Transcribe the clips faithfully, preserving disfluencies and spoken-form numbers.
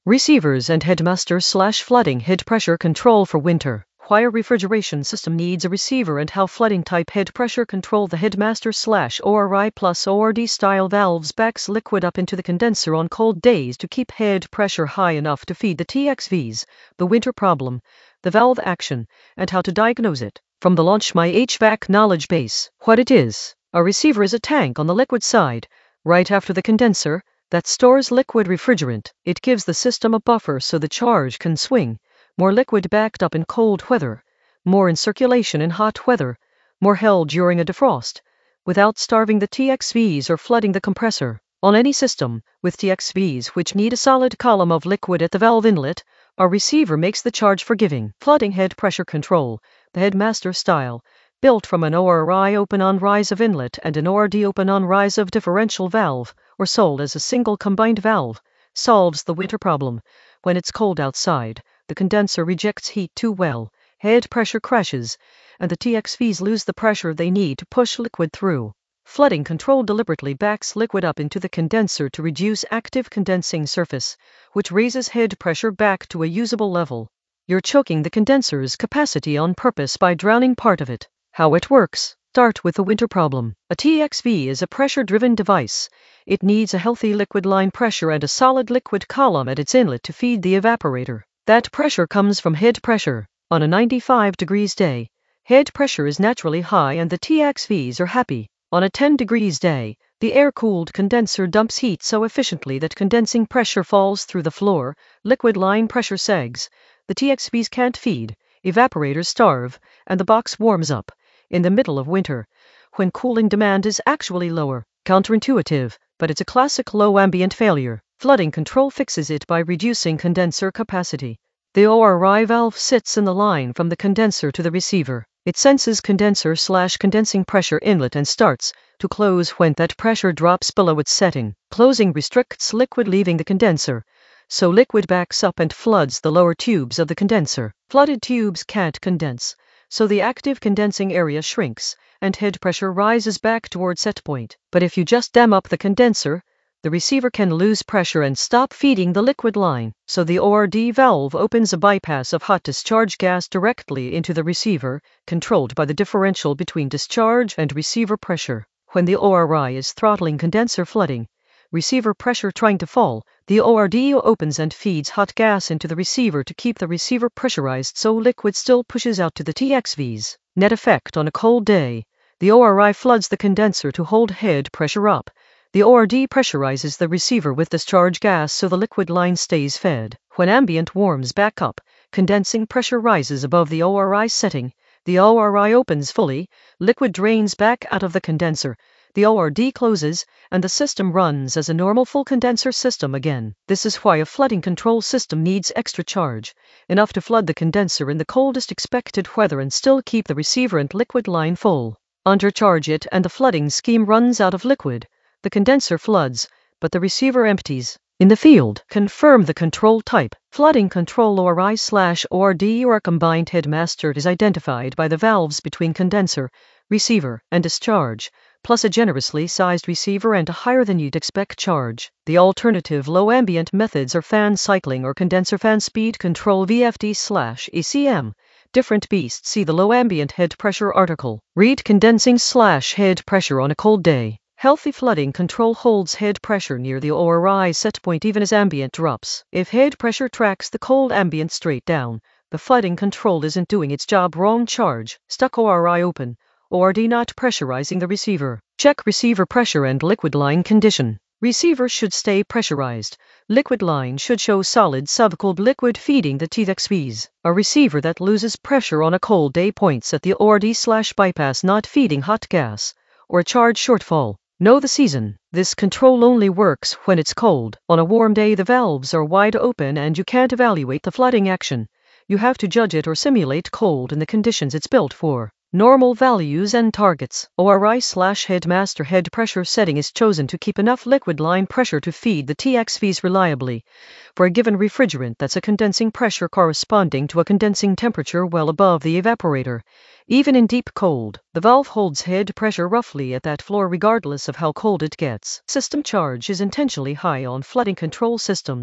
Receivers and headmaster slash flooding head pressure control for winter. Why a refrigeration system needs a receiver and how flooding type head pressure control. The headmaster slash O R I plus O R D style valves backs liquid up into the condenser on cold days to keep head pressure high enough to feed the T X Vs. The winter problem, the valve action, and how to diagnose it. From the Launch My H V A C knowledge base. What it is. A receiver is a tank on the liquid side, right after the condenser, that stores liquid refrigerant. It gives the system a buffer so the charge can swing. More liquid backed up in cold weather, more in circulation in hot weather, more held during a defrost, without starving the T X Vs or flooding the compressor. On any system, with T X Vs which need a solid column of liquid at the valve inlet, our receiver makes the charge forgiving. Flooding head pressure control, the headmaster style, built from an O R I open-on rise of inlet and an O R D open-on rise of differential valve, or sold as a single combined valve, solves the winter problem. When it's cold outside, the condenser rejects heat too well, head pressure crashes, and the T X Vs lose the pressure they need to push liquid through. Flooding control deliberately backs liquid up into the condenser to reduce active condensing surface, which raises head pressure back to a usable level. You're choking the condenser's capacity on purpose by drowning part of it. How it works. Start with the winter problem. A T X V is a pressure-driven device. It needs a healthy liquid line pressure and a solid liquid column at its inlet to feed the evaporator. That pressure comes from head pressure. On a ninety-five degrees day, head pressure is naturally high and the T X Vs are happy. On a ten degrees day, the air-cooled condenser dumps heat so efficiently that condensing pressure falls through the floor, liquid line pressure sags, the T X Vs can't feed, evaporators starve, and the box warms up. In the middle of winter, when cooling demand is actually lower. Counterintuitive, but it's a classic low ambient failure. Flooding control fixes it by reducing condenser capacity. The O R I valve sits in the line from the condenser to the receiver. It senses condenser slash condensing pressure inlet and starts to close when that pressure drops below its setting. Closing restricts liquid leaving the condenser, so liquid backs up and floods the lower tubes of the condenser. Flooded tubes can't condense, so the active condensing area shrinks, and head pressure rises back toward set point. But if you just dam up the condenser, the receiver can lose pressure and stop feeding the liquid line, so the O R D valve opens a bypass of hot discharge gas directly into the receiver, controlled by the differential between discharge and receiver pressure. When the O R I is throttling condenser flooding, receiver pressure trying to fall, the O R D opens and feeds hot gas into the receiver to keep the receiver pressurized so liquid still pushes out to the T X Vs. Net effect: on a cold day, the O R I floods the condenser to hold head pressure up. The O R D pressurizes the receiver with discharge gas so the liquid line stays fed. When ambient warms back up, condensing pressure rises above the O R I setting. The O R I opens fully, liquid drains back out of the condenser. The O R D closes, and the system runs as a normal full condenser system again. This is why a flooding control system needs extra charge, enough to flood the condenser in the coldest expected weather and still keep the receiver and liquid line full. Undercharge it and the flooding scheme runs out of liquid. The condenser floods, but the receiver empties. In the field, confirm the control type. Flooding control O R I slash O R D or a combined headmaster is identified by the valves between condenser, receiver, and discharge, plus a generously sized receiver and a higher than you'd expect charge. The alternative low ambient methods are fan cycling or condenser fan speed control V F D slash A C M. Different beasts. See the low ambient head pressure article. Read condensing slash head pressure on a cold day. Healthy flooding control holds head pressure near the O R I set point even as ambient drops. If head pressure tracks the cold ambient straight down, the flooding control isn't doing its job. Wrong charge. Stuck O R I open. O R D not pressurizing the receiver. Check receiver pressure and liquid line condition. Receiver should stay pressurized. Liquid line should show solid subcooled liquid feeding the T X Vs. A receiver that loses pressure on a cold day points at the O R D slash bypass not feeding hot gas, or a charge shortfall. Know the season. This control only works when it's cold. On a warm day the valves are wide open and you can't evaluate the flooding action. You have to judge it or simulate cold in the conditions it's built for. Normal values and targets. O R I slash headmaster head pressure setting is chosen to keep enough liquid line pressure to feed the T X Vs reliably. For a given refrigerant, that's a condensing pressure corresponding to a condensing temperature well above the evaporator. Even in deep cold, the valve holds head pressure roughly at that floor regardless of how cold it gets. System charge is intentionally high on flooding control systems.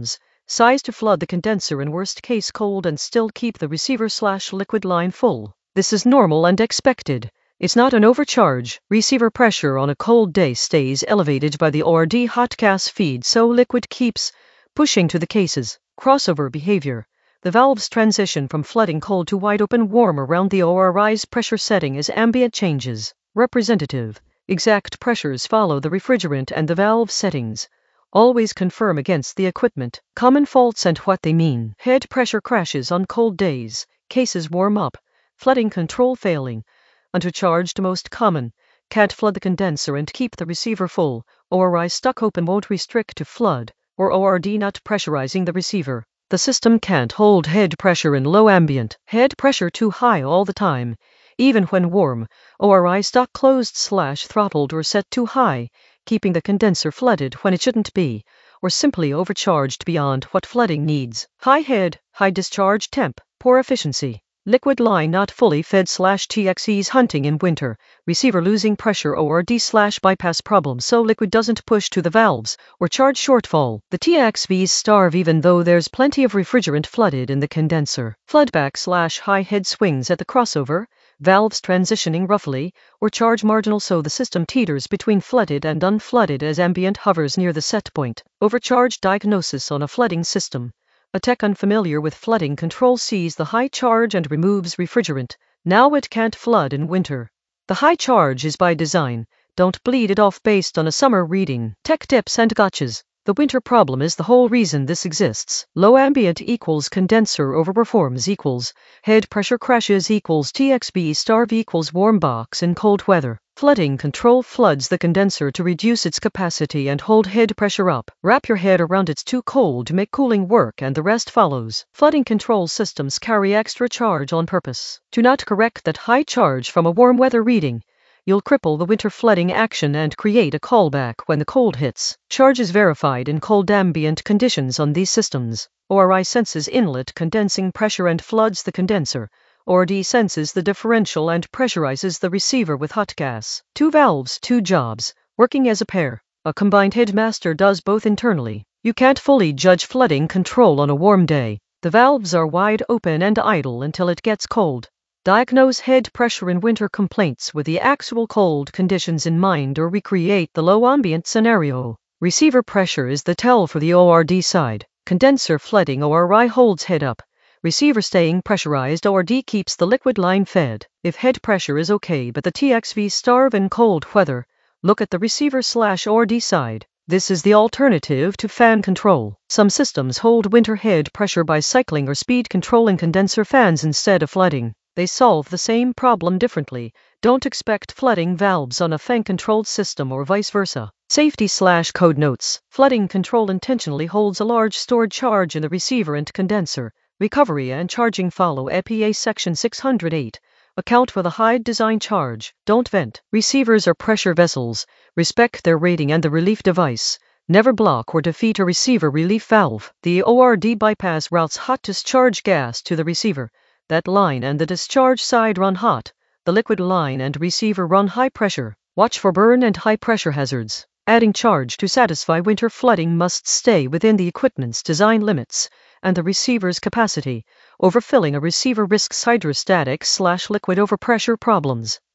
size to flood the condenser in worst case cold and still keep the receiver slash liquid line full. This is normal and expected. It's not an overcharge. Receiver pressure on a cold day stays elevated by the O R D hot gas feed, so liquid keeps pushing to the cases. Crossover behavior. The valves transition from flooding cold to wide open warm around the O R I's pressure setting as ambient changes. Representative. Exact pressures follow the refrigerant and the valve settings. Always confirm against the equipment. Common faults and what they mean. Head pressure crashes on cold days. Cases warm up. Flooding control failing. Undercharged most common. Can't flood the condenser and keep the receiver full. O R I stuck open won't restrict to flood. Or O R D not pressurizing the receiver. The system can't hold head pressure in low ambient. Head pressure too high all the time. Even when warm, O R I stuck closed slash throttled or set too high, keeping the condenser flooded when it shouldn't be, or simply overcharged beyond what flooding needs. High head, high discharge temp, poor efficiency. Liquid line not fully fed slash T X Vs hunting in winter. Receiver losing pressure O R D slash bypass problem so liquid doesn't push to the valves, or charge shortfall. The T X Vs starve even though there's plenty of refrigerant flooded in the condenser. Floodback slash high head swings at the crossover. Valves transitioning roughly, or charge marginal so the system teeters between flooded and unflooded as ambient hovers near the set point. Overcharge diagnosis on a flooding system. A tech unfamiliar with flooding control sees the high charge and removes refrigerant. Now it can't flood in winter. The high charge is by design. Don't bleed it off based on a summer reading. Tech tips and gotchas. The winter problem is the whole reason this exists. Low ambient equals condenser overperforms equals head pressure crashes equals T X V starve equals warm box in cold weather. Flooding control floods the condenser to reduce its capacity and hold head pressure up. Wrap your head around it's too cold to make cooling work and the rest follows. Flooding control systems carry extra charge on purpose. Do not correct that high charge from a warm weather reading. You'll cripple the winter flooding action and create a callback when the cold hits. Charge is verified in cold ambient conditions on these systems. O R I senses inlet condensing pressure and floods the condenser. O R D senses the differential and pressurizes the receiver with hot gas. Two valves, two jobs, working as a pair. A combined headmaster does both internally. You can't fully judge flooding control on a warm day. The valves are wide open and idle until it gets cold. Diagnose head pressure in winter complaints with the actual cold conditions in mind or recreate the low ambient scenario. Receiver pressure is the tell for the O R D side. Condenser flooding O R I holds head up. Receiver staying pressurized O R D keeps the liquid line fed. If head pressure is okay but the T X V starve in cold weather, look at the receiver slash O R D side. This is the alternative to fan control. Some systems hold winter head pressure by cycling or speed controlling condenser fans instead of flooding. They solve the same problem differently. Don't expect flooding valves on a fan-controlled system or vice versa. Safety slash code notes. Flooding control intentionally holds a large stored charge in the receiver and condenser. Recovery and charging follow E P A Section six hundred eight. Account for the high design charge. Don't vent. Receivers are pressure vessels. Respect their rating and the relief device. Never block or defeat a receiver relief valve. The O R D bypass routes hot discharge gas to the receiver. That line and the discharge side run hot. The liquid line and receiver run high pressure. Watch for burn and high pressure hazards. Adding charge to satisfy winter flooding must stay within the equipment's design limits and the receiver's capacity. Overfilling a receiver risks hydrostatic slash liquid overpressure problems.